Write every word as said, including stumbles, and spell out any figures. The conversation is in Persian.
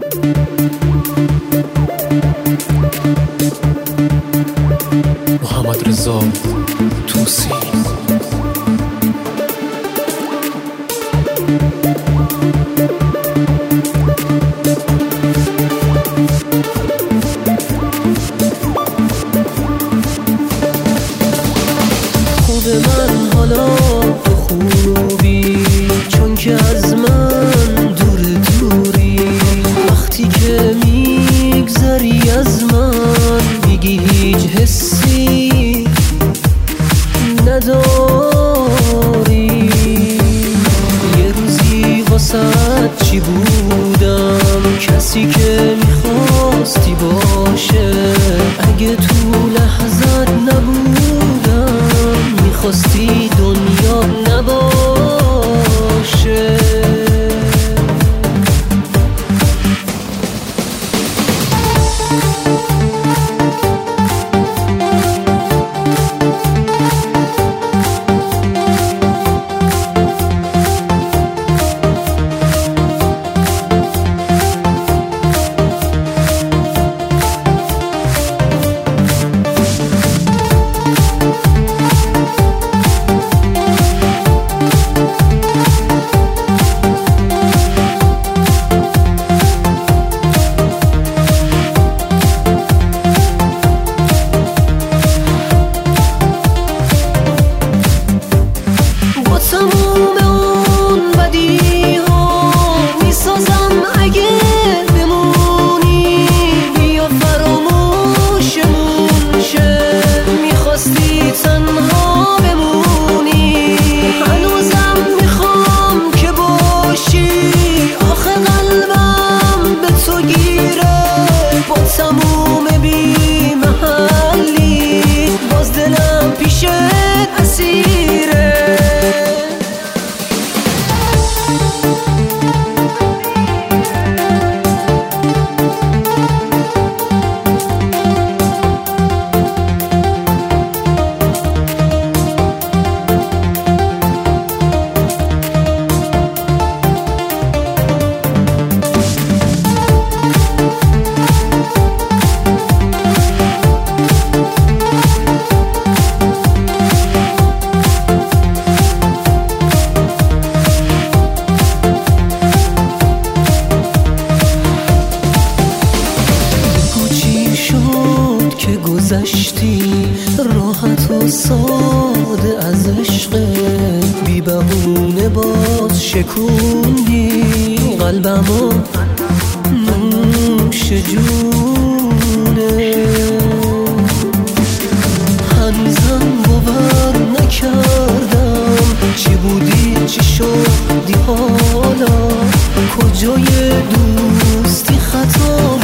محمد رضا توسی. خود من حالا به خوبی، چون که از من دور دوری. وقتی که میگذری از من میگی هیچ حسی نداری. یه روزی واسه چی بودم، کسی که میخواستی باشه. اگه تو لحظت نبودم میخواستی دنیا نباشه. تموم اون بدی ها میسازم اگه بمونی. بیا فراموشمون شه، میخواستی تنها بمونی. هنوزم میخوام که باشی، آخه قلبم به تو گیره. با تموم بی محلی باز دلم پیشت اسیره. که گذشتی راحت و ساده از عشق، بی بهونه باز شکوندی قلبمو نوش جونه. هنوزم باور نکردم چی بودی چی شدی حالا. کجای دوستی خطا